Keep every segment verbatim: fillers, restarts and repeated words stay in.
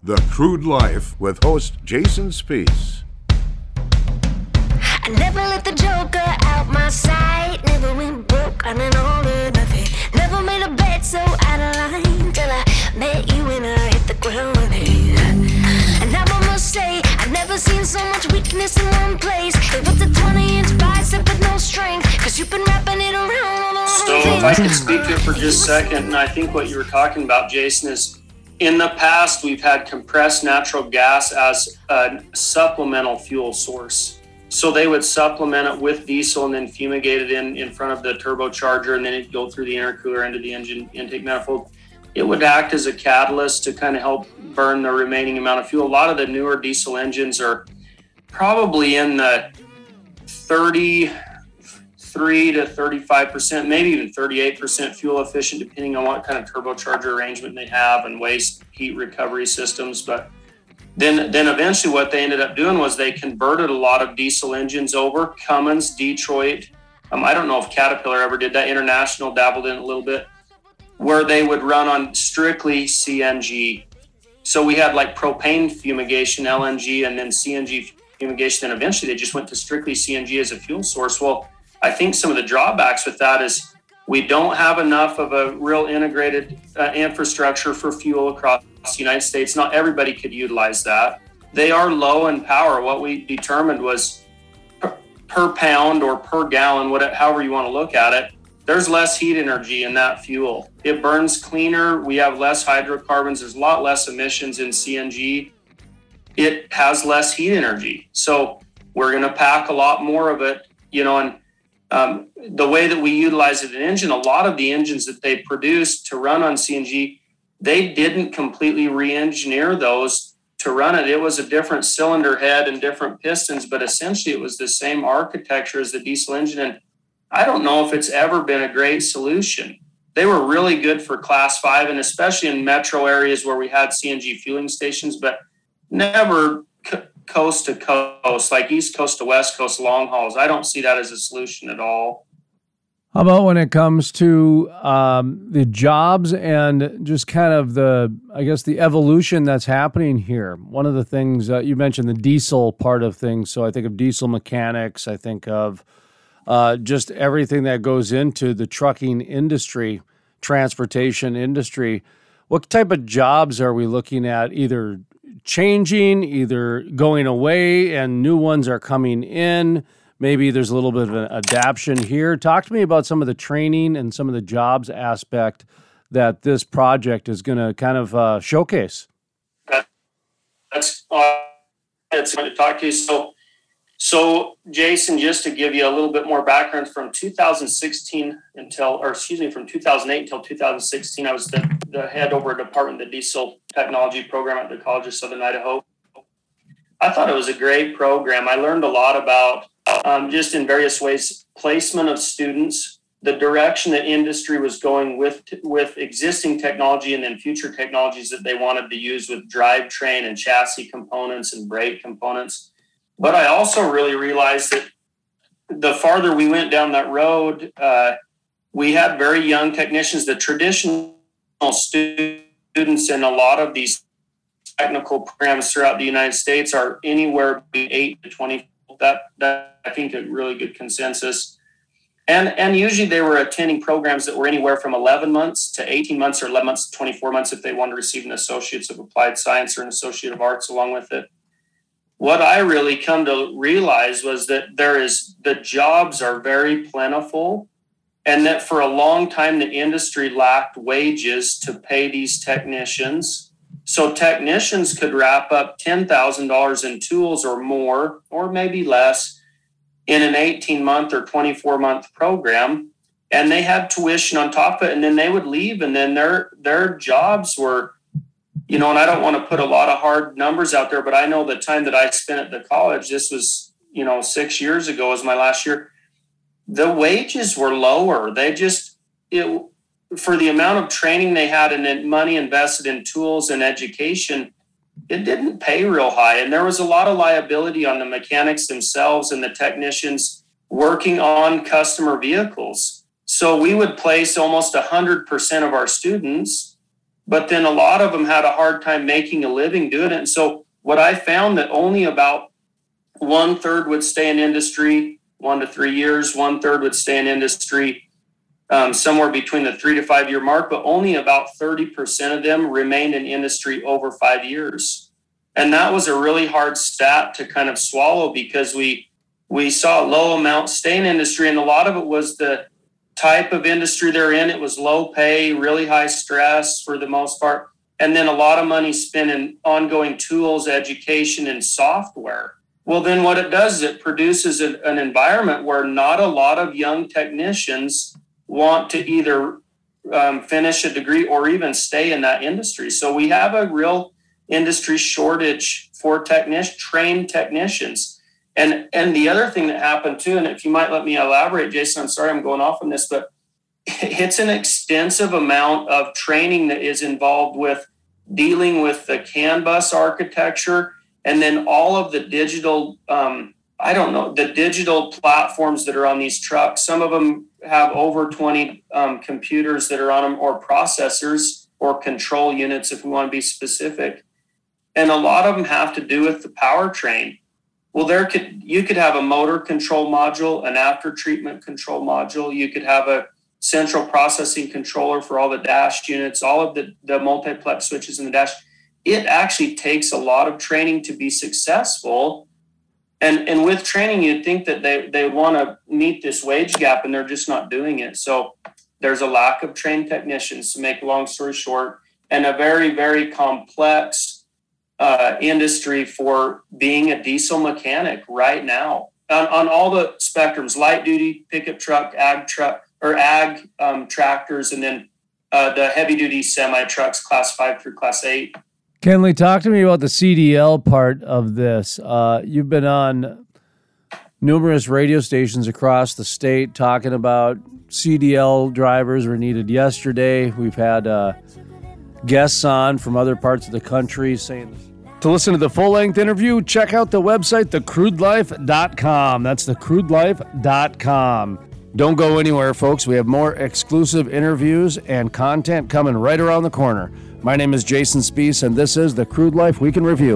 The Crude Life with host Jason Spiess. I never let the joker out my sight. Never went broke on an all or nothing. Never made a bet so out of line till I met you and I hit the ground running. And now I must say I've never seen so much weakness in one place. It was a twenty inch bicep with no strength, cause you've been wrapping it around all the So if I could speak to it for just a second, and I think what you were talking about, Jason, is in the past we've had compressed natural gas as a supplemental fuel source. So they would supplement it with diesel and then fumigate it in, in front of the turbocharger, and then it'd go through the intercooler into the engine intake manifold. It would act as a catalyst to kind of help burn the remaining amount of fuel. A lot of the newer diesel engines are probably in the thirty-three to thirty-five percent, maybe even thirty-eight percent fuel efficient, depending on what kind of turbocharger arrangement they have and waste heat recovery systems. But Then, then eventually what they ended up doing was they converted a lot of diesel engines over. Cummins, Detroit, um, I don't know if Caterpillar ever did that. International dabbled in it a little bit, where they would run on strictly C N G. So we had like propane fumigation, L N G, and then C N G fumigation. And eventually they just went to strictly C N G as a fuel source. Well, I think some of the drawbacks with that is we don't have enough of a real integrated uh, infrastructure for fuel across the United States. Not everybody could utilize that. They are low in power. What we determined was per, per pound or per gallon, whatever, however you want to look at it, there's less heat energy in that fuel. It burns cleaner. We have less hydrocarbons. There's a lot less emissions in C N G. It has less heat energy. So we're going to pack a lot more of it, you know, and um, the way that we utilize it in engine, a lot of the engines that they produced to run on C N G, they didn't completely re-engineer those to run it. It was a different cylinder head and different pistons, but essentially it was the same architecture as the diesel engine. And I don't know if it's ever been a great solution. They were really good for class five, and especially in metro areas where we had C N G fueling stations, but never c- coast to coast, like East Coast to West Coast long hauls. I don't see that as a solution at all. How about when it comes to um, the jobs and just kind of the, I guess, the evolution that's happening here? One of the things, uh, you mentioned the diesel part of things, so I think of diesel mechanics, I think of uh, just everything that goes into the trucking industry, transportation industry. What type of jobs are we looking at either changing, either going away and new ones are coming in? Maybe there's a little bit of an adaptation here. Talk to me about some of the training and some of the jobs aspect that this project is going to kind of uh, showcase. That, that's uh, it's going to talk to you. So, so Jason, just to give you a little bit more background, from two thousand sixteen until, or excuse me, from two thousand eight until two thousand sixteen, I was the, the head over a department, the diesel technology program at the College of Southern Idaho. I thought it was a great program. I learned a lot about Um, just in various ways, placement of students, the direction that industry was going with with existing technology and then future technologies that they wanted to use with drivetrain and chassis components and brake components. But I also really realized that the farther we went down that road, uh, we had very young technicians. The traditional students in a lot of these technical programs throughout the United States are anywhere between eight to twenty. That, that I think a really good consensus. And and usually they were attending programs that were anywhere from eleven months to eighteen months or eleven months to twenty-four months if they wanted to receive an Associates of Applied Science or an Associate of Arts along with it. What I really come to realize was that there is, the jobs are very plentiful, and that for a long time the industry lacked wages to pay these technicians. So technicians could wrap up ten thousand dollars in tools or more, or maybe less, in an eighteen-month or twenty-four-month program, and they had tuition on top of it, and then they would leave, and then their their jobs were, you know, and I don't want to put a lot of hard numbers out there, but I know the time that I spent at the college, this was, you know, six years ago was my last year, the wages were lower. They just, it for the amount of training they had and then money invested in tools and education, it didn't pay real high. And there was a lot of liability on the mechanics themselves and the technicians working on customer vehicles. So we would place almost one hundred percent of our students but then a lot of them had a hard time making a living doing it. And so what I found that only about one third would stay in industry, one to three years, one third would stay in industry, um, somewhere between the three to five year mark, but only about thirty percent of them remained in industry over five years. And that was a really hard stat to kind of swallow, because we, we saw a low amount stay in industry, and a lot of it was the type of industry they're in. It was low pay, really high stress for the most part, and then a lot of money spent in ongoing tools, education, and software. Well, then what it does is it produces a, an environment where not a lot of young technicians want to either um, finish a degree or even stay in that industry. So we have a real industry shortage for technic- trained technicians. And and the other thing that happened too, and if you might let me elaborate, Jason, I'm sorry I'm going off on this, but it's an extensive amount of training that is involved with dealing with the CAN bus architecture, and then all of the digital, um, I don't know, the digital platforms that are on these trucks. Some of them have over twenty um, computers that are on them, or processors or control units, if we want to be specific. And a lot of them have to do with the powertrain. Well, there could you could have a motor control module, an after treatment control module. You could have a central processing controller for all the dash units, all of the, the multiplex switches in the dash. It actually takes a lot of training to be successful. And, and with training, you'd think that they, they want to meet this wage gap, and they're just not doing it. So there's a lack of trained technicians, to make a long story short, and a very, very complex Uh, industry for being a diesel mechanic right now on, on all the spectrums: light duty, pickup truck, ag truck, or ag um, tractors, and then uh, the heavy duty semi trucks, class five through class eight. Kenley, talk to me about the C D L part of this. Uh, you've been on numerous radio stations across the state talking about C D L drivers were needed yesterday. We've had uh, guests on from other parts of the country saying this. To listen to the full-length interview, check out the website, the crude life dot com. That's the crude life dot com. Don't go anywhere, folks. We have more exclusive interviews and content coming right around the corner. My name is Jason Spiess, and this is The Crude Life Week in Review.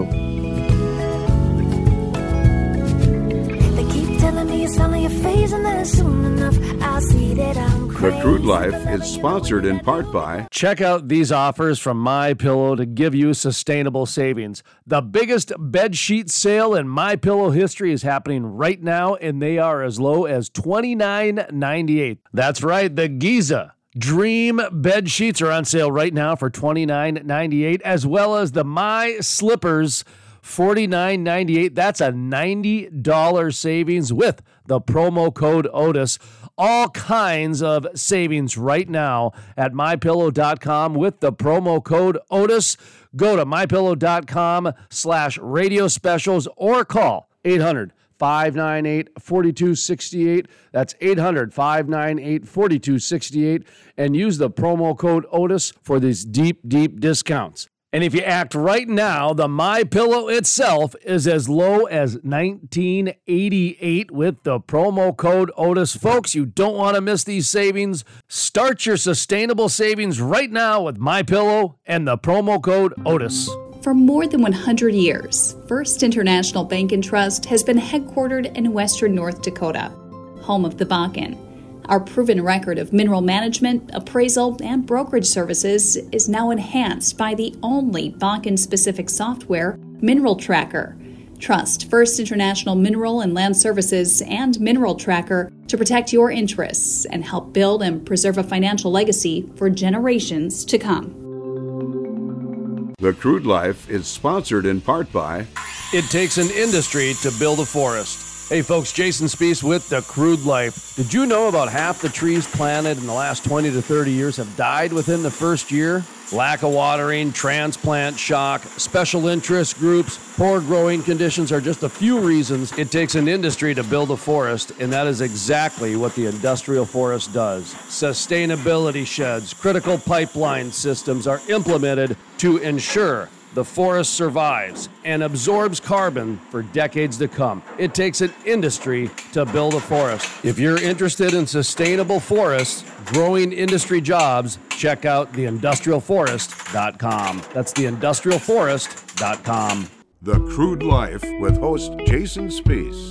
They keep telling me it's only a phase, and then soon enough I'll see that I'm crazy. The Crude Life is sponsored in part by... Check out these offers from MyPillow to give you sustainable savings. The biggest bed sheet sale in MyPillow history is happening right now, and they are as low as twenty-nine ninety-eight. That's right, the Giza Dream bed sheets are on sale right now for twenty-nine ninety-eight, as well as the My Slippers forty-nine ninety-eight. That's a ninety dollars savings with the promo code Otis. All kinds of savings right now at my pillow dot com with the promo code Otis. Go to my pillow dot com slash radio specials or call eight hundred, five nine eight, four two six eight. That's eight hundred, five nine eight, four two six eight. And use the promo code Otis for these deep, deep discounts. And if you act right now, the MyPillow itself is as low as nineteen eighty-eight with the promo code Otis. Folks, you don't want to miss these savings. Start your sustainable savings right now with MyPillow and the promo code Otis. For more than one hundred years, First International Bank and Trust has been headquartered in western North Dakota, home of the Bakken. Our proven record of mineral management, appraisal, and brokerage services is now enhanced by the only Bakken-specific software, Mineral Tracker. Trust First International Mineral and Land Services and Mineral Tracker to protect your interests and help build and preserve a financial legacy for generations to come. The Crude Life is sponsored in part by... It takes an industry to build a forest. Hey folks, Jason Spiess with The Crude Life. Did you know about half the trees planted in the last twenty to thirty years have died within the first year? Lack of watering, transplant shock, special interest groups, poor growing conditions are just a few reasons it takes an industry to build a forest, and that is exactly what the industrial forest does. Sustainability sheds, critical pipeline systems are implemented to ensure the forest survives and absorbs carbon for decades to come. It takes an industry to build a forest. If you're interested in sustainable forests, growing industry jobs, check out the industrial forest dot com. That's the industrial forest dot com. The Crude Life with host Jason Spiess.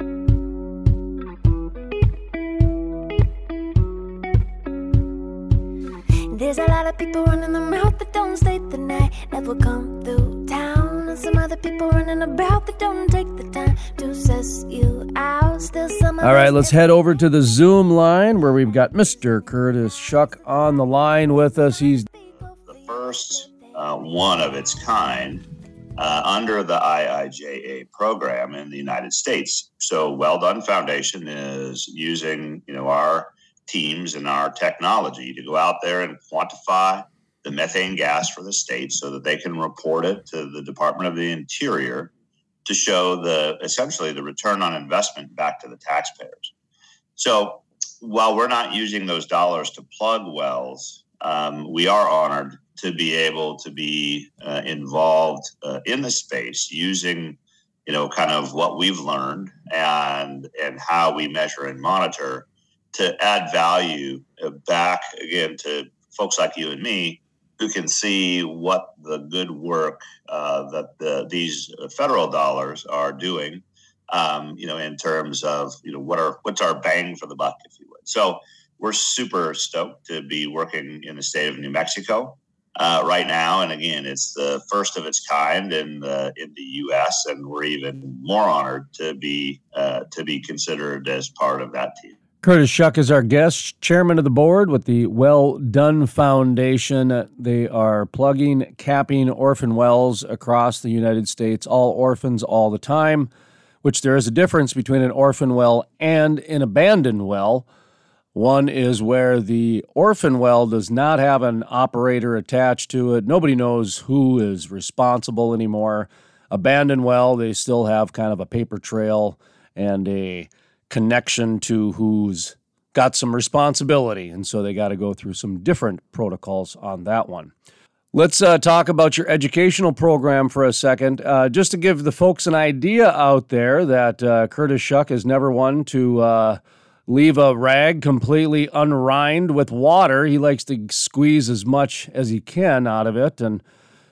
There's a lot of people running their mouth that don't state the night, never come through town. And some other people running about that don't take the time to suss you out. Still some of All right, us let's head over to the Zoom line where we've got Mister Curtis Shuck on the line with us. He's the first uh, one of its kind uh, under the I I J A program in the United States. So Well Done Foundation is using, you know, our teams and our technology to go out there and quantify the methane gas for the state so that they can report it to the Department of the Interior to show the essentially the return on investment back to the taxpayers. So while we're not using those dollars to plug wells, um, we are honored to be able to be uh, involved uh, in the space using, you know, kind of what we've learned and and how we measure and monitor to add value back again to folks like you and me who can see what the good work uh, that the, these federal dollars are doing, um, you know, in terms of, you know, what are what's our bang for the buck, if you would. So we're super stoked to be working in the state of New Mexico uh, right now. And again, it's the first of its kind in the in the U S, and we're even more honored to be uh, to be considered as part of that team. Curtis Shuck is our guest, chairman of the board with the Well Done Foundation. They are plugging, capping orphan wells across the United States, all orphans all the time, which there is a difference between an orphan well and an abandoned well. One is where the orphan well does not have an operator attached to it. Nobody knows who is responsible anymore. Abandoned well, they still have kind of a paper trail and a connection to who's got some responsibility, and so they got to go through some different protocols on that one. Let's uh, talk about your educational program for a second. Uh, just to give the folks an idea out there that uh, Curtis Shuck is never one to uh, leave a rag completely unrined with water. He likes to squeeze as much as he can out of it, and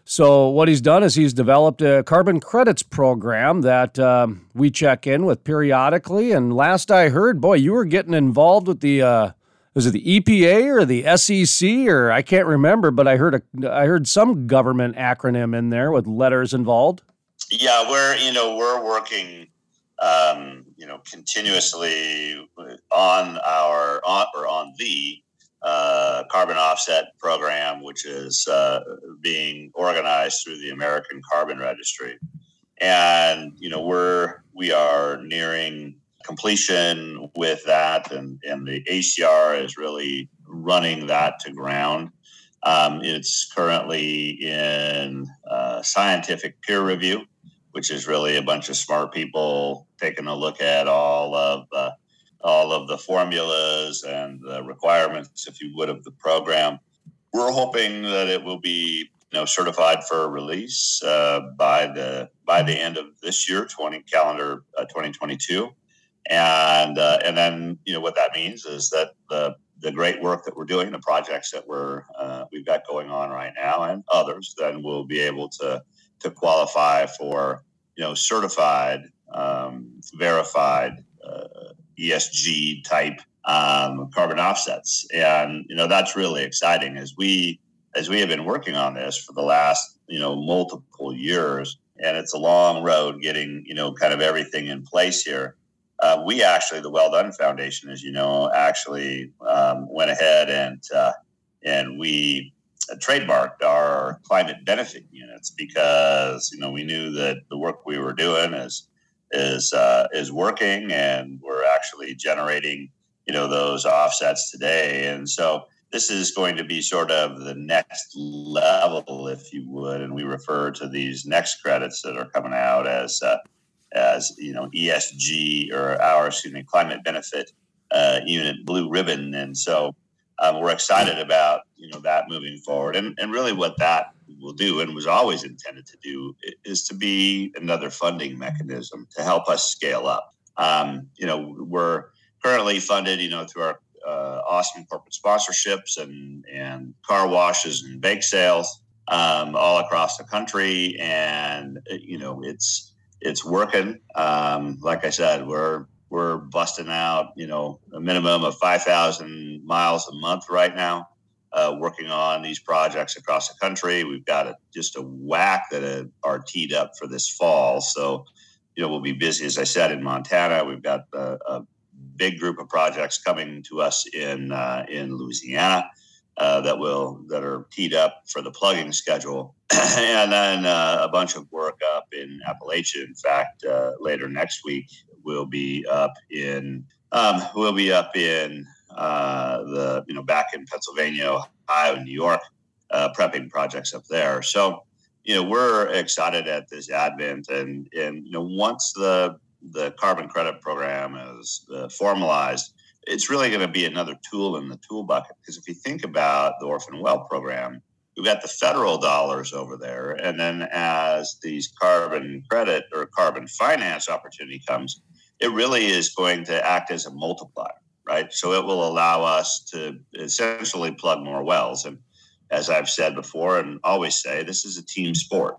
so what he's done is he's developed a carbon credits program that um, we check in with periodically. And last I heard, boy, you were getting involved with the, uh, was it the E P A or the S E C, or I can't remember, but I heard a, I heard some government acronym in there with letters involved. Yeah, we're, you know, we're working, um, you know, continuously on our, on, or on the uh, carbon offset program, which is uh, being organized through the American Carbon Registry. And, you know, we're, we are nearing completion with that, and, and the A C R is really running that to ground. Um, it's currently in uh, scientific peer review, which is really a bunch of smart people taking a look at all of the all of the formulas and the requirements, if you would, of the program. We're hoping that it will be, you know, certified for release uh, by the by the end of this year, twenty calendar uh, twenty twenty-two, and uh, and then, you know, what that means is that the the great work that we're doing, the projects that we're uh, we've got going on right now, and others, then we'll be able to to qualify for, you know, certified, um, verified uh, E S G type um, carbon offsets. And, you know, that's really exciting as we, as we have been working on this for the last, you know, multiple years, and it's a long road getting, you know, kind of everything in place here. Uh, we actually, the Well Done Foundation, as you know, actually um, went ahead and, uh, and we trademarked our climate benefit units because, you know, we knew that the work we were doing is, is uh, is working, and we're actually generating, you know, those offsets today. And so this is going to be sort of the next level, if you would. And we refer to these next credits that are coming out as, uh, as you know, E S G, or our, excuse me, climate benefit uh, unit, blue ribbon. And so um, we're excited about, you know, that moving forward. And, and really what that will do and was always intended to do is to be another funding mechanism to help us scale up. Um, you know, we're currently funded, you know, through our uh, awesome corporate sponsorships and, and car washes and bake sales um, all across the country. And, you know, it's, it's working. Um, like I said, we're, we're busting out, you know, a minimum of five thousand miles a month right now, uh, working on these projects across the country. We've got a, just a whack that are teed up for this fall. So, you know, we'll be busy, as I said, in Montana. We've got a, a big group of projects coming to us in uh, in Louisiana uh, that will that are teed up for the plugging schedule, and then uh, a bunch of work up in Appalachia. In fact, uh, later next week we'll be up in um, we'll be up in uh, the you know back in Pennsylvania, Ohio, and New York, uh, prepping projects up there. So, you know, we're excited at this advent, and and you know once the the carbon credit program is uh, formalized, it's really going to be another tool in the tool bucket. Because if you think about the Orphan Well program, we've got the federal dollars over there, and then as these carbon credit or carbon finance opportunity comes, it really is going to act as a multiplier, right? So it will allow us to essentially plug more wells. And as I've said before and always say, this is a team sport.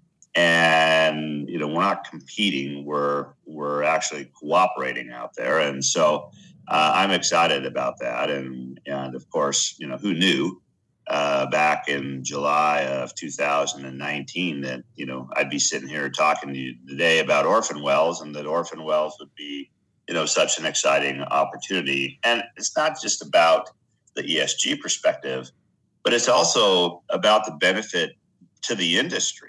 And, you know, we're not competing, we're, we're actually cooperating out there. And so uh, I'm excited about that. And, and of course, you know, who knew uh, back in July of two thousand nineteen that, you know, I'd be sitting here talking to you today about orphan wells, and that orphan wells would be, you know, such an exciting opportunity. And it's not just about the E S G perspective, but it's also about the benefit to the industry.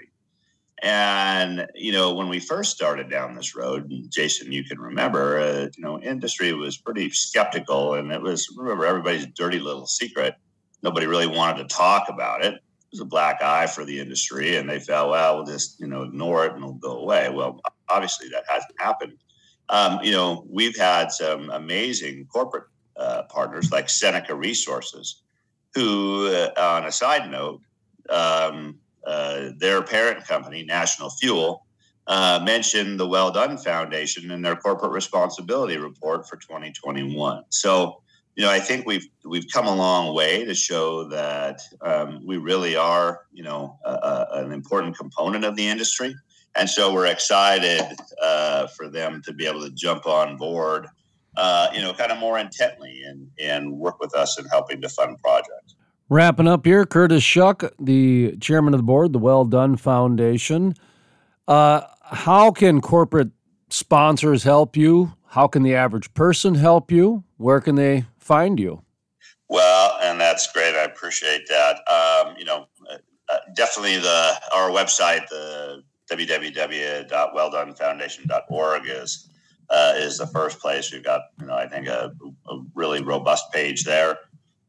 And, you know, when we first started down this road, Jason, you can remember, uh, you know, industry was pretty skeptical, and it was, remember, everybody's dirty little secret. Nobody really wanted to talk about it. It was a black eye for the industry, and they felt, well, we'll just, you know, ignore it and it'll go away. Well, obviously that hasn't happened. Um, you know, we've had some amazing corporate uh, partners like Seneca Resources, who, uh, on a side note, um, Uh, their parent company, National Fuel, uh, mentioned the Well Done Foundation in their corporate responsibility report for twenty twenty-one. So, you know, I think we've we've come a long way to show that um, we really are, you know, a, a, an important component of the industry. And so we're excited uh, for them to be able to jump on board, uh, you know, kind of more intently and, and work with us in helping to fund projects. Wrapping up here, Curtis Shuck, the chairman of the board, the Well Done Foundation. Uh, how can corporate sponsors help you? How can the average person help you? Where can they find you? Well, and that's great. I appreciate that. Um, you know, uh, definitely the our website, the w w w dot well done foundation dot org is uh, is the first place. We've got, you know, I think a, a really robust page there.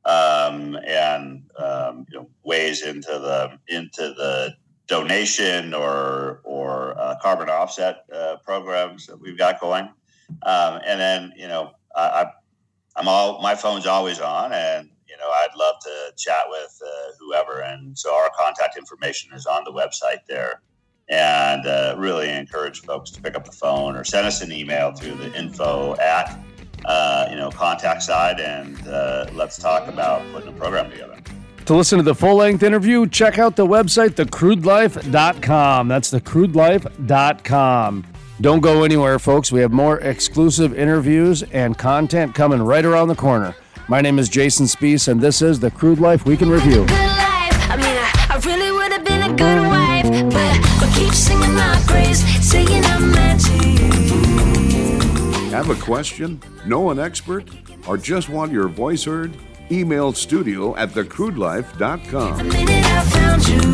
Um, and, um, you know, ways into the, into the donation or, or, uh, carbon offset, uh, programs that we've got going. Um, and then, you know, I, I, I'm all, my phone's always on, and, you know, I'd love to chat with, uh, whoever. And so our contact information is on the website there, and, uh, really encourage folks to pick up the phone or send us an email through the info at Uh, you know, contact side, and uh, let's talk about putting a program together. To listen to the full-length interview, check out the website, the crude life dot com. That's the crude life dot com. Don't go anywhere, folks. We have more exclusive interviews and content coming right around the corner. My name is Jason Spiess, and this is the Crude Life Week in Review. Good life. I mean, I, I really would have been a good wife, but I keep singing my praise, saying I'm meant to you. Have a question? Know an expert? Or just want your voice heard? Email studio at the crude life dot com. The minute I found you.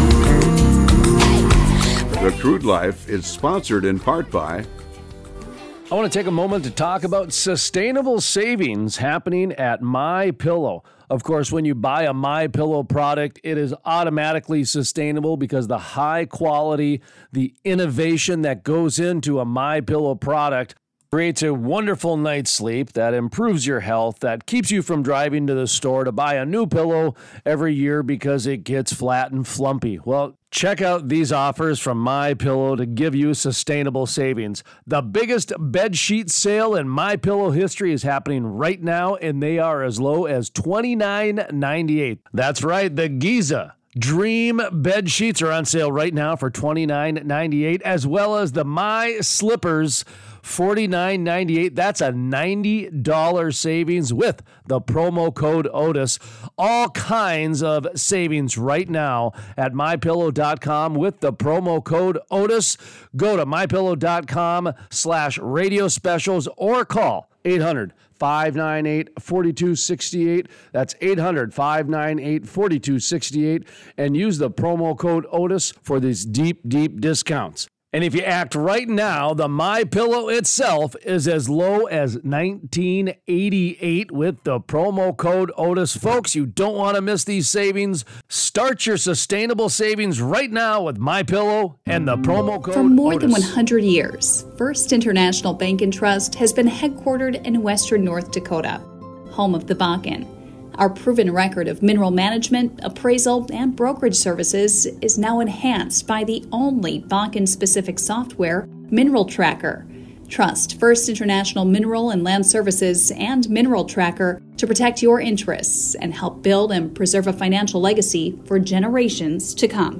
The Crude Life is sponsored in part by... I want to take a moment to talk about sustainable savings happening at MyPillow. Of course, when you buy a MyPillow product, it is automatically sustainable because the high quality, the innovation that goes into a MyPillow product Creates a wonderful night's sleep that improves your health, that keeps you from driving to the store to buy a new pillow every year because it gets flat and flumpy. Well, check out these offers from MyPillow to give you sustainable savings. The biggest bed sheet sale in MyPillow history is happening right now, and they are as low as twenty-nine ninety-eight. That's right, the Giza Dream bed sheets are on sale right now for twenty-nine ninety-eight, as well as the My Slippers forty-nine ninety-eight. That's a ninety dollars savings with the promo code Otis. All kinds of savings right now at my pillow dot com with the promo code Otis. Go to my pillow dot com slash radio specials or call eight hundred, five nine eight, four two six eight. That's eight hundred, five nine eight, four two six eight. And use the promo code Otis for these deep, deep discounts. And if you act right now, the MyPillow itself is as low as nineteen eighty-eight with the promo code Otis. Folks, you don't want to miss these savings. Start your sustainable savings right now with MyPillow and the promo code Otis. For more than one hundred years, First International Bank and Trust has been headquartered in western North Dakota, home of the Bakken. Our proven record of mineral management, appraisal, and brokerage services is now enhanced by the only Bakken-specific software, Mineral Tracker. Trust First International Mineral and Land Services and Mineral Tracker to protect your interests and help build and preserve a financial legacy for generations to come.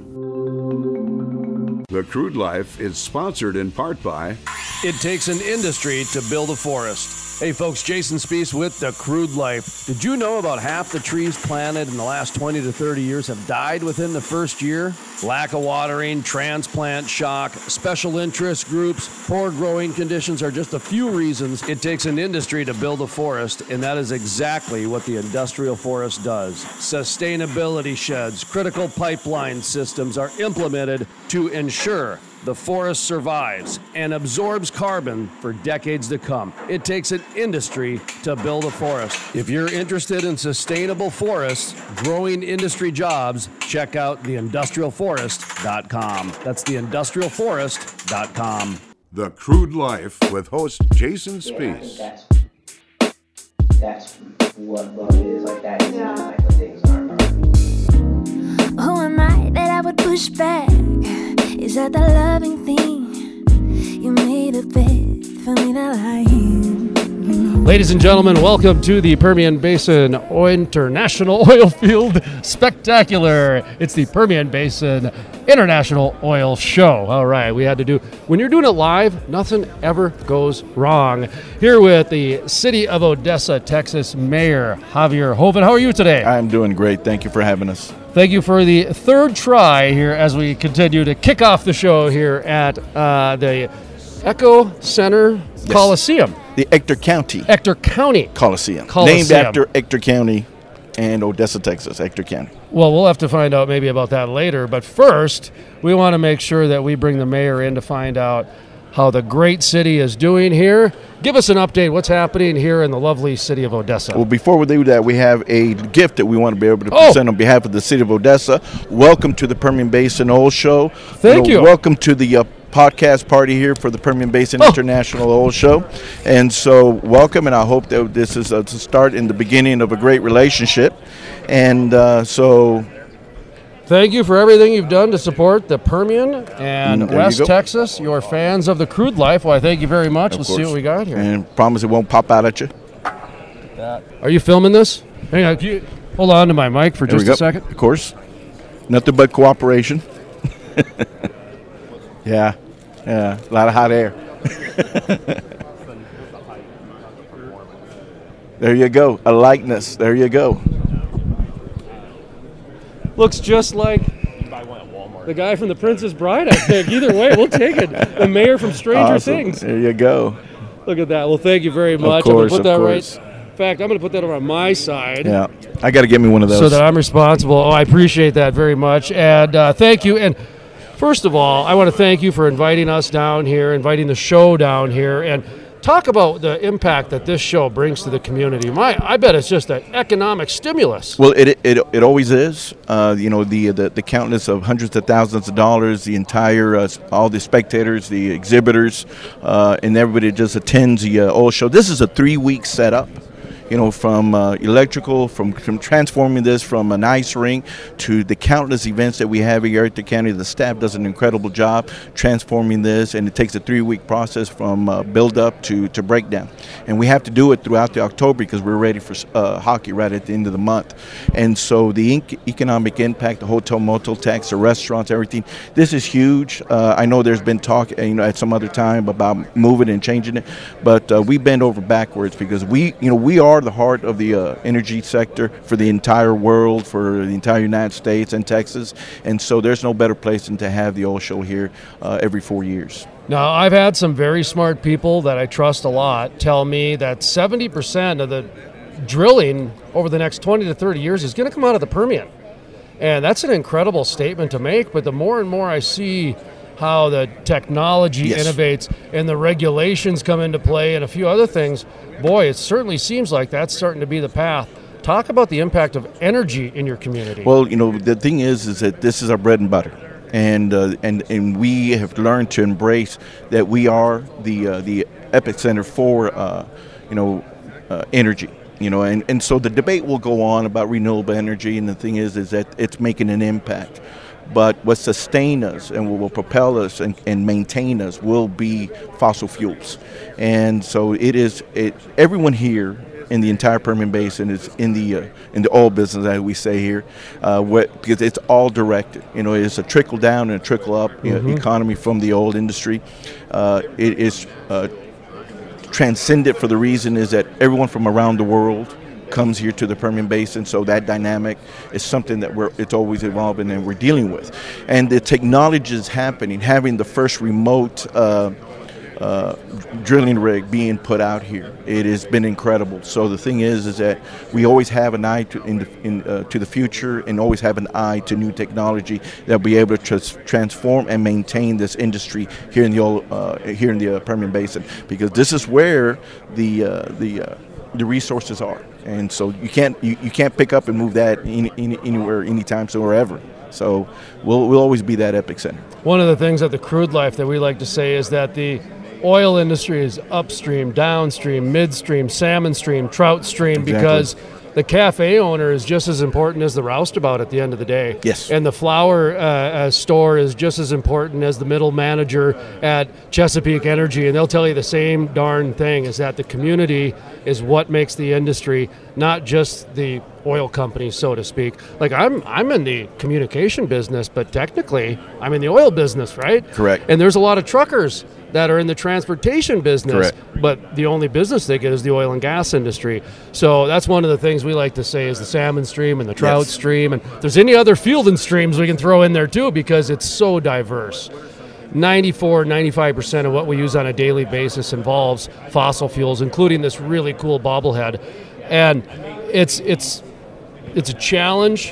The Crude Life is sponsored in part by... It takes an industry to build a forest. Hey folks, Jason Spiess with The Crude Life. Did you know about half the trees planted in the last twenty to thirty years have died within the first year? Lack of watering, transplant shock, special interest groups, poor growing conditions are just a few reasons it takes an industry to build a forest, and that is exactly what the industrial forest does. Sustainability sheds, critical pipeline systems are implemented to ensure the forest survives and absorbs carbon for decades to come. It takes an industry to build a forest. If you're interested in sustainable forests, growing industry jobs, check out the industrial forest dot com. That's the industrial forest dot com. The Crude Life with host Jason Spiess. Yeah, I think that's, that's what love is. Like that is yeah. like what things are. Who am I that I would push back? Is that the loving thing you made a bed for me to lie in? Ladies and gentlemen, welcome to the Permian Basin International Oil Field Spectacular. It's the Permian Basin International Oil Show. All right, we had to do, when you're doing it live, nothing ever goes wrong. Here with the City of Odessa, Texas Mayor Javier Hoven. How are you today? I'm doing great. Thank you for having us. Thank you for the third try here as we continue to kick off the show here at uh, the Echo Center yes. Coliseum. The Ector County. Ector County. Coliseum. Coliseum. Named after Ector County and Odessa, Texas. Ector County. Well, we'll have to find out maybe about that later. But first, we want to make sure that we bring the mayor in to find out how the great city is doing here. Give us an update. What's happening here in the lovely city of Odessa? Well, before we do that, we have a gift that we want to be able to oh. present on behalf of the city of Odessa. Welcome to the Permian Basin Oil Show. Thank you. Welcome to the uh, podcast party here for the Permian Basin oh. International Oil Show. And so welcome, and I hope that this is a start in the beginning of a great relationship. And uh, so... Thank you for everything you've done to support the Permian and mm, West you Texas. You're fans of the Crude Life. Well, I thank you very much. Of Let's course. see what we got here. And promise it won't pop out at you. Are you filming this? Hang on. Can you hold on to my mic for There just a second? Of course. Nothing but cooperation. yeah. Yeah. A lot of hot air. There you go. A likeness. There you go. Looks just like the guy from The Princess Bride, I think. Either way, we'll take it. The mayor from Stranger Awesome. Things. There you go. Look at that. Well, thank you very much. Of course, I'm going to put that of course. right. In fact, I'm going to put that over on my side. Yeah. I got to get me one of those. So that I'm responsible. Oh, I appreciate that very much. And uh, thank you. And first of all, I want to thank you for inviting us down here, inviting the show down here. And Talk about the impact that this show brings to the community. My, I bet it's just an economic stimulus. Well, it it, it always is. Uh, you know, the, the the countless of hundreds of thousands of dollars, the entire, uh, all the spectators, the exhibitors, uh, and everybody just attends the uh, oil show. This is a three-week setup. You know, from uh, electrical, from, from transforming this from an ice rink to the countless events that we have here at the county. The staff does an incredible job transforming this, and it takes a three-week process from uh, build-up to, to breakdown. And we have to do it throughout the October because we're ready for uh, hockey right at the end of the month. And so the inc- economic impact, the hotel, motel tax, the restaurants, everything, this is huge. Uh, I know there's been talk, you know, at some other time about moving and changing it, but uh, we bend over backwards because we, you know, we are the heart of the uh, energy sector for the entire world, for the entire United States and Texas, and so there's no better place than to have the oil show here uh, every four years. Now, I've had some very smart people that I trust a lot tell me that seventy percent of the drilling over the next twenty to thirty years is going to come out of the Permian, and that's an incredible statement to make, but the more and more I see how the technology yes. innovates and the regulations come into play and a few other things, boy, it certainly seems like that's starting to be the path. Talk about the impact of energy in your community. Well, you know, the thing is, is that this is our bread and butter. And uh, and and we have learned to embrace that we are the uh, the epicenter for uh, you know uh, energy. You know, and, and so the debate will go on about renewable energy, and the thing is, is that it's making an impact. But what sustain us and what will propel us and, and maintain us will be fossil fuels. And so it is, it, everyone here in the entire Permian Basin is in the uh, in the oil business, as we say here, uh, what, because it's all directed. You know, it's a trickle down and a trickle up mm-hmm. uh, economy from the oil industry. Uh, it is uh, transcendent for the reason is that everyone from around the world comes here to the Permian Basin, so that dynamic is something that we're it's always evolving and we're dealing with. And the technology is happening, having the first remote uh, uh, drilling rig being put out here. It has been incredible. So the thing is, is that we always have an eye to, in the, in, uh, to the future and always have an eye to new technology that will be able to trans- transform and maintain this industry here in the oil, uh, here in the uh, Permian Basin, because this is where the uh, the uh, the resources are. And so you can't you, you can't pick up and move that any, any, anywhere, anytime, so or ever. So we'll we'll always be that epic center. One of the things at the Crude Life that we like to say is that the oil industry is upstream, downstream, midstream, salmon stream, trout stream, exactly. because the cafe owner is just as important as the roustabout at the end of the day. Yes. And the flower uh, uh, store is just as important as the middle manager at Chesapeake Energy. And they'll tell you the same darn thing, is that the community is what makes the industry, not just the oil company, so to speak. Like I'm I'm in the communication business, but technically I'm in the oil business, right? Correct. And there's a lot of truckers that are in the transportation business, correct. But the only business they get is the oil and gas industry. So that's one of the things we like to say is the salmon stream and the trout yes. stream. And if there's any other field and streams we can throw in there too, because it's so diverse. ninety-four, ninety-five percent of what we use on a daily basis involves fossil fuels, including this really cool bobblehead. And it's it's it's a challenge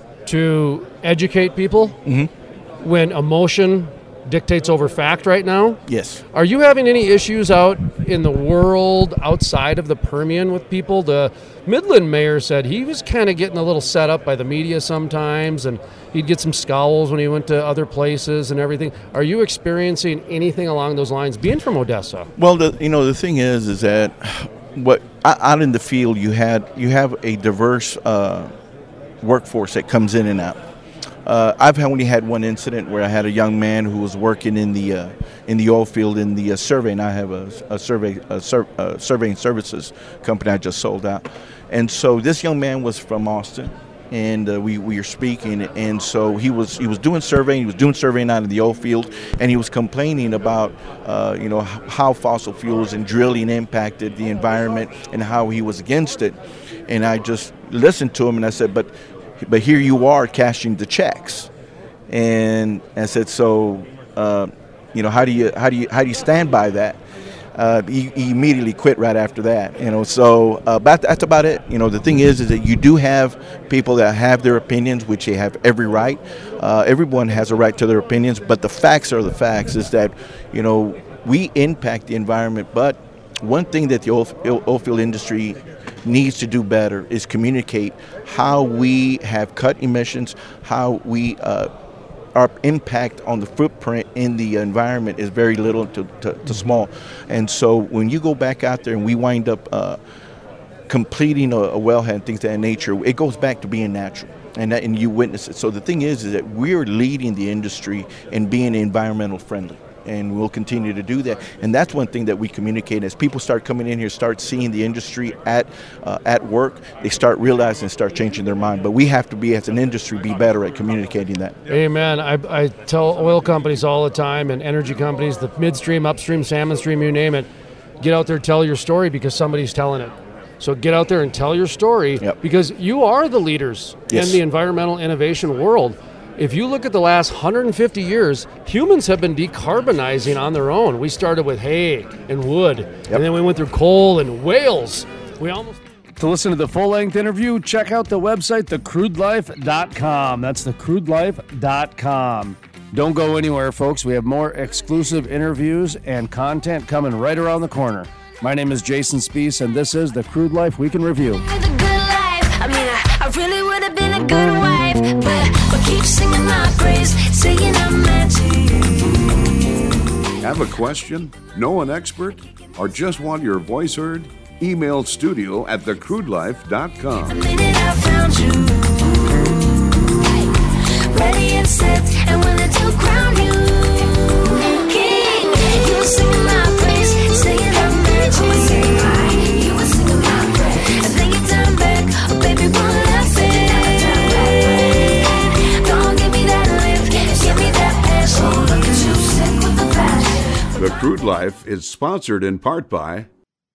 to educate people mm-hmm. when emotion dictates over fact right now. Yes. Are you having any issues out in the world outside of the Permian with people? The Midland mayor said he was kind of getting a little set up by the media sometimes, and he'd get some scowls when he went to other places and everything. Are you experiencing anything along those lines, being from Odessa? Well, the, you know, the thing is, is that what out in the field you had you have a diverse uh, workforce that comes in and out. Uh, I've only had one incident where I had a young man who was working in the uh, in the oil field in the uh, survey, and I have a, a survey a sur- uh, surveying services company I just sold out. And so this young man was from Austin, and uh, we, we were speaking, and so he was he was doing surveying, he was doing surveying out in the oil field, and he was complaining about uh, you know how fossil fuels and drilling impacted the environment and how he was against it. And I just listened to him, and I said, but. But here you are cashing the checks, and I said, so, uh, you know, how do you how do you how do you stand by that? Uh, he, he immediately quit right after that, you know. So, uh, but that's about it. You know, the thing is, is that you do have people that have their opinions, which they have every right. Uh, everyone has a right to their opinions, but the facts are the facts. Is that, you know, we impact the environment, but one thing that the oil, oil field industry needs to do better is communicate how we have cut emissions, how we uh, our impact on the footprint in the environment is very little to, to, to small. And so when you go back out there and we wind up uh, completing a, a wellhead and things of that nature, it goes back to being natural. And, that, and you witness it. So the thing is, is that we're leading the industry in being environmental friendly. And we'll continue to do that. And that's one thing that we communicate. As people start coming in here, start seeing the industry at uh, at work, they start realizing and start changing their mind. But we have to be, as an industry, be better at communicating that. Amen. I, I tell oil companies all the time, and energy companies, the midstream, upstream, salmon stream, you name it, get out there, tell your story because somebody's telling it. So get out there and tell your story, yep. because you are the leaders yes. in the environmental innovation world. If you look at the last one hundred fifty years, humans have been decarbonizing on their own. We started with hay and wood, yep. and then we went through coal and whales. We almost. To listen to the full-length interview, check out the website, the crude life dot com. That's the crude life dot com. Don't go anywhere, folks. We have more exclusive interviews and content coming right around the corner. My name is Jason Spiess, and this is The Crude Life Week in Review. I mean, I, I really would have been a good wife, but, but keep singing my praise, saying I'm meant to. Have a question? Know an expert? Or just want your voice heard? Email studio at the crude life dot com. The minute I found you, ready and set, and willing to crown you king. You were singing my praise, saying I'm meant to. You were singing my praise, and then you turn back. Oh, baby, one last thing. Don't give me that lift, give me that passion. Look at you, sick with the passion. The Crude Life is sponsored in part by.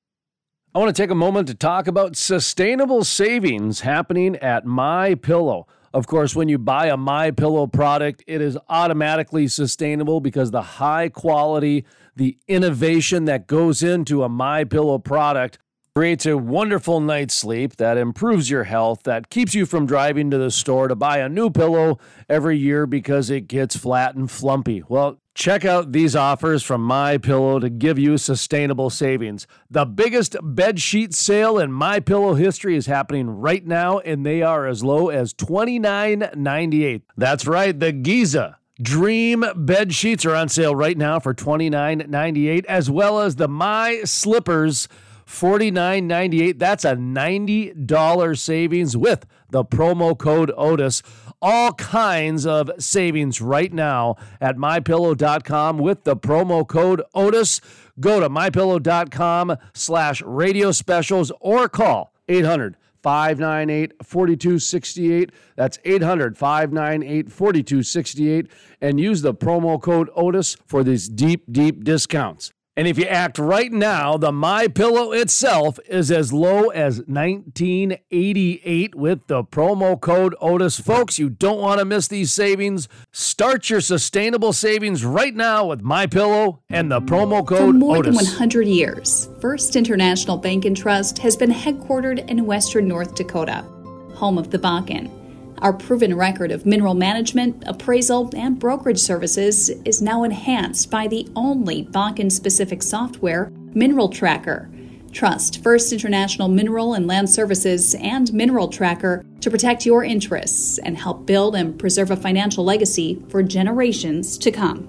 I want to take a moment to talk about sustainable savings happening at MyPillow. Of course, when you buy a MyPillow product, it is automatically sustainable because the high quality, the innovation that goes into a MyPillow product creates a wonderful night's sleep that improves your health, that keeps you from driving to the store to buy a new pillow every year because it gets flat and flumpy. Well, check out these offers from MyPillow to give you sustainable savings. The biggest bed sheet sale in MyPillow history is happening right now, and they are as low as twenty-nine ninety-eight. That's right, the Giza Dream bed sheets are on sale right now for twenty-nine ninety-eight, as well as the My Slippers forty-nine ninety-eight. That's a ninety dollars savings with the promo code Otis. All kinds of savings right now at my pillow dot com with the promo code Otis. Go to my pillow dot com slash radio specials or call eight hundred, five nine eight, four two six eight. That's eight hundred, five nine eight, four two six eight. And use the promo code Otis for these deep, deep discounts. And if you act right now, the MyPillow itself is as low as nineteen eighty-eight with the promo code Otis. Folks, you don't want to miss these savings. Start your sustainable savings right now with MyPillow and the promo code For more Otis. than one hundred years, First International Bank and Trust has been headquartered in western North Dakota, home of the Bakken. Our proven record of mineral management, appraisal, and brokerage services is now enhanced by the only Bakken-specific software, Mineral Tracker. Trust First International Mineral and Land Services and Mineral Tracker to protect your interests and help build and preserve a financial legacy for generations to come.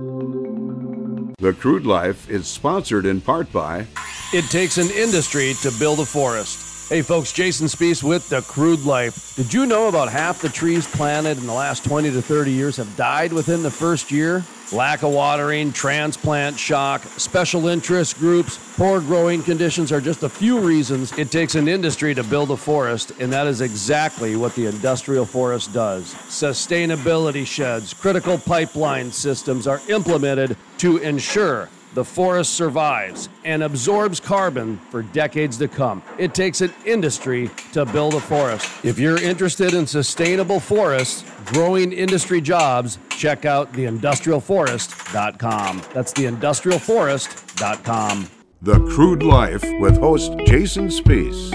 The Crude Life is sponsored in part by. It takes an industry to build a forest. Hey folks, Jason Spiess with The Crude Life. Did you know about half the trees planted in the last twenty to thirty years have died within the first year? Lack of watering, transplant shock, special interest groups, poor growing conditions are just a few reasons it takes an industry to build a forest, and that is exactly what the industrial forest does. Sustainability sheds, critical pipeline systems are implemented to ensure the forest survives and absorbs carbon for decades to come. It takes an industry to build a forest. If you're interested in sustainable forests, growing industry jobs, check out the industrial forest dot com. That's the industrial forest dot com. The Crude Life with host Jason Spiess.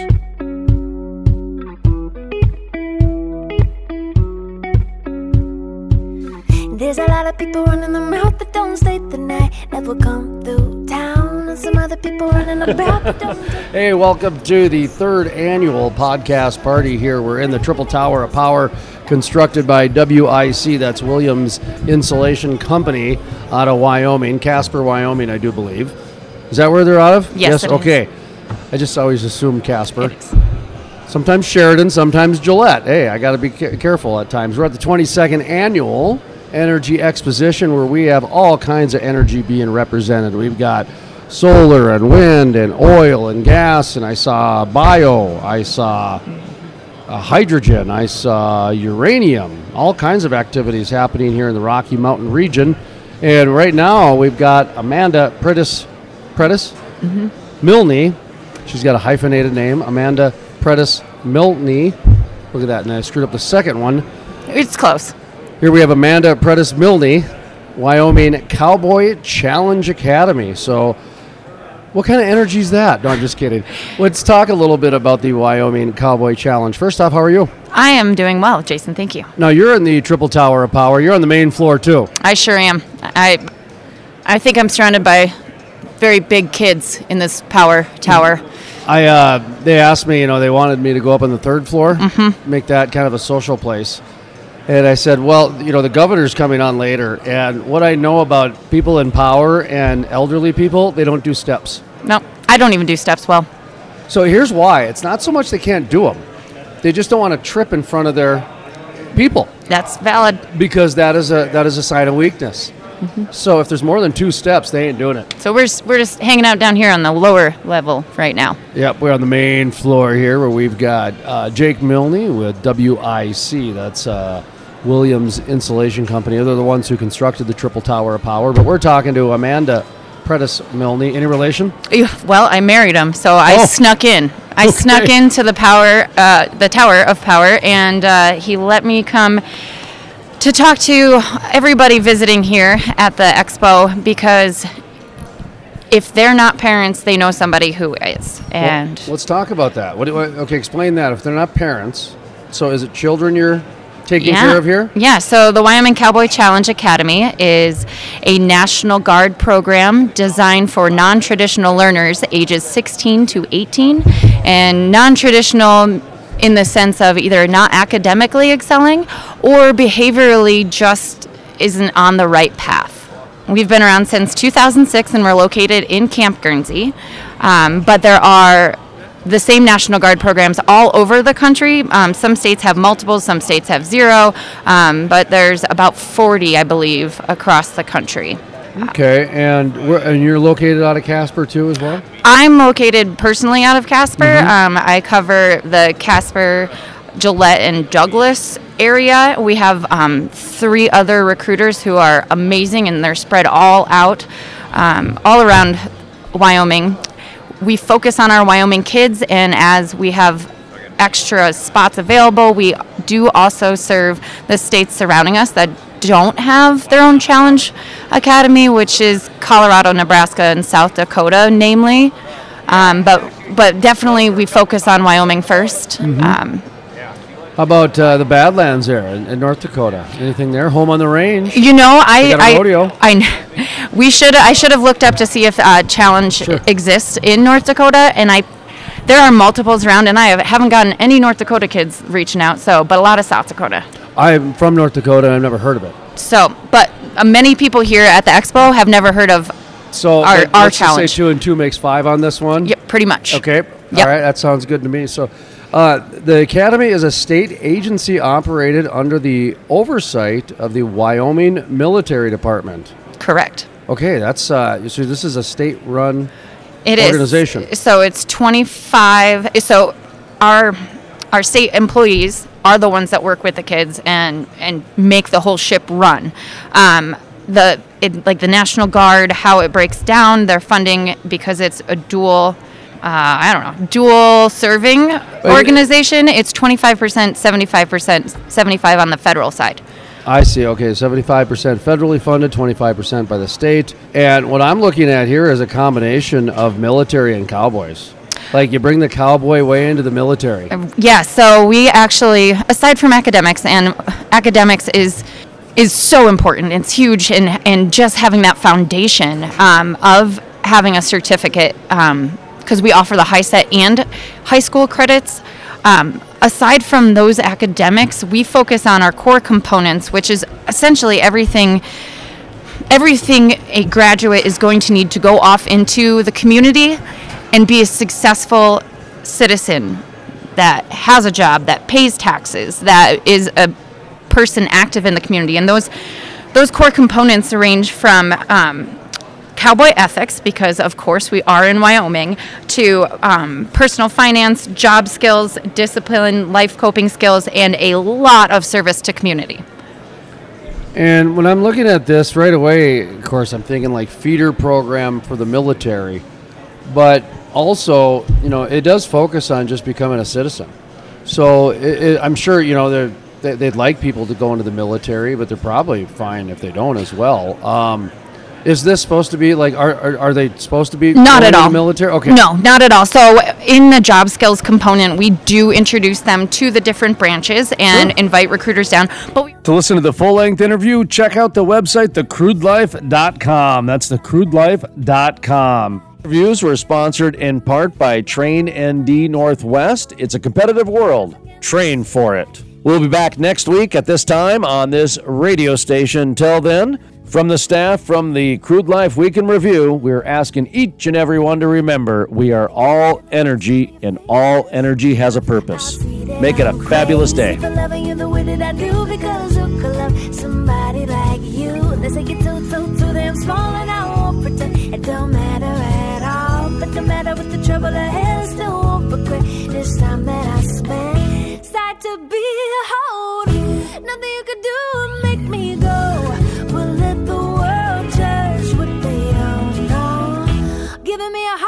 There's a lot of people running their mouth that don't state the night, never come through town. some other people running about. Hey, welcome to the third annual podcast party here. We're in the Triple Tower of Power, constructed by W I C, that's Williams Insulation Company, out of Wyoming, Casper, Wyoming, I do believe. Is that where they're out of? Yes, it okay. is. I just always assume Casper. Sometimes Sheridan, sometimes Gillette. Hey, I got to be ca- careful at times. We're at the twenty-second annual Energy Exposition, where we have all kinds of energy being represented. We've got solar and wind and oil and gas, and I saw bio, I saw uh, hydrogen, I saw uranium, all kinds of activities happening here in the Rocky Mountain region. And right now we've got Amanda Predis, Predis? Mm-hmm. Milne. She's got a hyphenated name, Amanda Predis Milne. Look at that, and I screwed up the second one. It's close. Here we have Amanda Predis Milne, Wyoming Cowboy Challenge Academy. So what kind of energy is that? No, I'm just kidding. Let's talk a little bit about the Wyoming Cowboy Challenge. First off, how are you? I am doing well, Jason. Thank you. Now, you're in the Triple Tower of Power. You're on the main floor, too. I sure am. I I think I'm surrounded by very big kids in this power tower. I uh, They asked me, you know, they wanted me to go up on the third floor, mm-hmm. make that kind of a social place. And I said, well, you know, the governor's coming on later, and what I know about people in power and elderly people, they don't do steps. No, I don't even do steps well. So here's why. It's not so much they can't do them. They just don't want to trip in front of their people. That's valid. Because that is a that is a sign of weakness. Mm-hmm. So if there's more than two steps, they ain't doing it. So we're just, we're just hanging out down here on the lower level right now. Yep, we're on the main floor here where we've got uh, Jake Milne with W I C. That's uh, Williams Insulation Company. They're the ones who constructed the Triple Tower of Power. But we're talking to Amanda Predis Milne. Any relation? Well, I married him, so I oh. snuck in. I okay. snuck into the power, uh, the Tower of Power, and uh, he let me come to talk to everybody visiting here at the expo, because if they're not parents, they know somebody who is. And well, let's talk about that. What, what, okay, explain that. If they're not parents, so is it children you're taking yeah. care of here? Yeah, so the Wyoming Cowboy Challenge Academy is a National Guard program designed for non-traditional learners ages sixteen to eighteen, and non-traditional in the sense of either not academically excelling or behaviorally just isn't on the right path. We've been around since two thousand six, and we're located in Camp Guernsey, um, but there are the same National Guard programs all over the country. Um, some states have multiples, some states have zero, um, but there's about forty, I believe, across the country. Okay, and we're, and you're located out of Casper too as well? I'm located personally out of Casper. Mm-hmm. Um, I cover the Casper, Gillette, and Douglas area. We have um, three other recruiters who are amazing, and they're spread all out, um, all around Wyoming. We focus on our Wyoming kids, and as we have extra spots available, we do also serve the states surrounding us that don't have their own challenge academy, which is Colorado, Nebraska, and South Dakota, namely. Um, but but definitely we focus on Wyoming first. Mm-hmm. Um, How about uh, the Badlands there in, in North Dakota? Anything there? Home on the range? You know, I They got a I, rodeo. I we should I should have looked up to see if uh, challenge Sure. exists in North Dakota, and I there are multiples around, and I have, haven't gotten any North Dakota kids reaching out. So, but a lot of South Dakota. I'm from North Dakota, and I've never heard of it. So, but uh, many people here at the expo have never heard of So our, let- our let's just challenge. say two and two makes five on this one? Yep, pretty much. Okay. Yep. All right, that sounds good to me. So uh, the Academy is a state agency operated under the oversight of the Wyoming Military Department. Correct. Okay, that's uh, so this is a state-run It is. organization. So it's twenty-five. So our our state employees are the ones that work with the kids and and make the whole ship run. Um, the it, like the National Guard, how it breaks down their funding, because it's a dual. Uh, I don't know, dual serving organization. It's twenty-five percent, seventy-five percent, seventy-five on the federal side. I see. Okay, seventy-five percent federally funded, twenty-five percent by the state. And what I'm looking at here is a combination of military and cowboys. Like you bring the cowboy way into the military. Yeah, so we actually, aside from academics, and academics is is so important. It's huge, and and just having that foundation um, of having a certificate, because um, we offer the HiSET and high school credits. Um, aside from those academics, we focus on our core components, which is essentially everything everything a graduate is going to need to go off into the community and be a successful citizen that has a job, that pays taxes, that is a person active in the community. And those those core components range from um, cowboy ethics, because of course we are in Wyoming, to um, personal finance, job skills, discipline, life coping skills, and a lot of service to community. And when I'm looking at this right away, of course, I'm thinking like feeder program for the military, but also, you know, it does focus on just becoming a citizen. So it, it, I'm sure, you know, they're, they, they'd like people to go into the military, but they're probably fine if they don't as well. Um, Is this supposed to be like, are, are are they supposed to be not at all military? Okay. No, not at all. So in the job skills component, we do introduce them to the different branches and sure. invite recruiters down. But we- to listen to the full-length interview, check out the website, the crude life dot com. That's the crude life dot com. Interviews were sponsored in part by Train N D Northwest. It's a competitive world. Train for it. We'll be back next week at this time on this radio station. Till then, from the staff from the Crude Life Week in Review, we're asking each and every one to remember we are all energy, and all energy has a purpose. Make it a fabulous day. Somebody like you, they say you're too, too, too damn small, and I won't pretend it don't matter at all. But no matter what the trouble ahead, still won't regret this time that I spent. Sad to behold, nothing you could do would make me go. We'll let the world judge what they don't know. Giving me a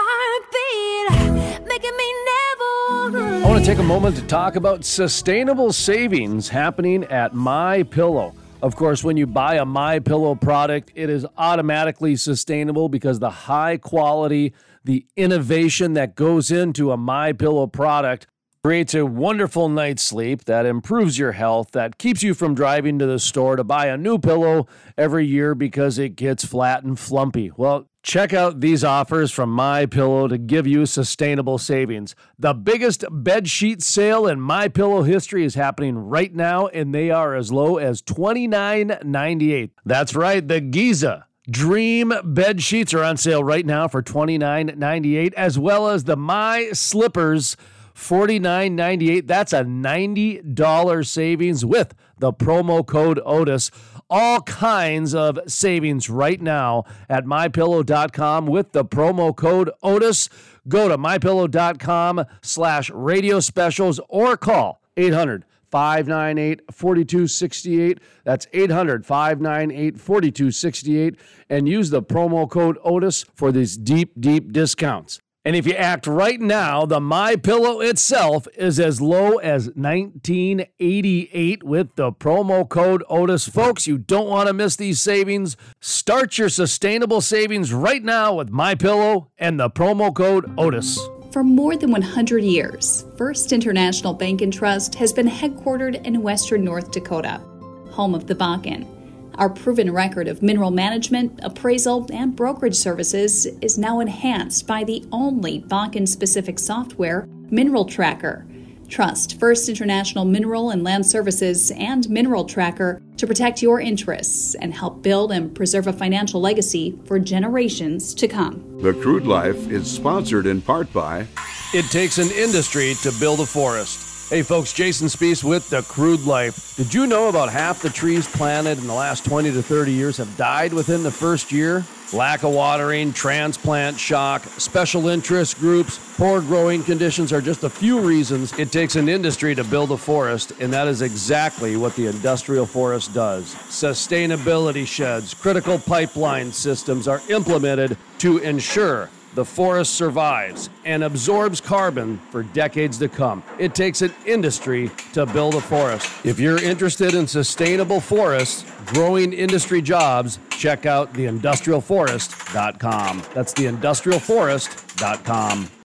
heartbeat, making me never. I want to take a moment to talk about sustainable savings happening at MyPillow. Of course, when you buy a MyPillow product, it is automatically sustainable because the high quality, the innovation that goes into a MyPillow product creates a wonderful night's sleep that improves your health, that keeps you from driving to the store to buy a new pillow every year because it gets flat and flumpy. Well, check out these offers from MyPillow to give you sustainable savings. The biggest bed sheet sale in MyPillow history is happening right now, and they are as low as twenty-nine ninety-eight. That's right, the Giza Dream bed sheets are on sale right now for twenty-nine ninety-eight, as well as the My Slippers forty-nine ninety-eight. That's a ninety dollars savings with the promo code Otis. All kinds of savings right now at my pillow dot com with the promo code Otis. Go to my pillow dot com slash radio specials or call eight hundred, five nine eight, four two six eight. That's eight hundred, five nine eight, four two six eight, and use the promo code Otis for these deep, deep discounts. And if you act right now, the MyPillow itself is as low as nineteen eighty-eight with the promo code Otis. Folks, you don't want to miss these savings. Start your sustainable savings right now with MyPillow and the promo code Otis. For more than one hundred years, First International Bank and Trust has been headquartered in western North Dakota, home of the Bakken. Our proven record of mineral management, appraisal, and brokerage services is now enhanced by the only Bakken-specific software, Mineral Tracker. Trust First International Mineral and Land Services and Mineral Tracker to protect your interests and help build and preserve a financial legacy for generations to come. The Crude Life is sponsored in part by... It takes an industry to build a forest. Hey folks, Jason Spees with The Crude Life. Did you know about half the trees planted in the last twenty to thirty years have died within the first year? Lack of watering, transplant shock, special interest groups, poor growing conditions are just a few reasons it takes an industry to build a forest, and that is exactly what the industrial forest does. Sustainability sheds, critical pipeline systems are implemented to ensure the forest survives and absorbs carbon for decades to come. It takes an industry to build a forest. If you're interested in sustainable forests, growing industry jobs, check out the industrial forest dot com. That's the industrial forest dot com.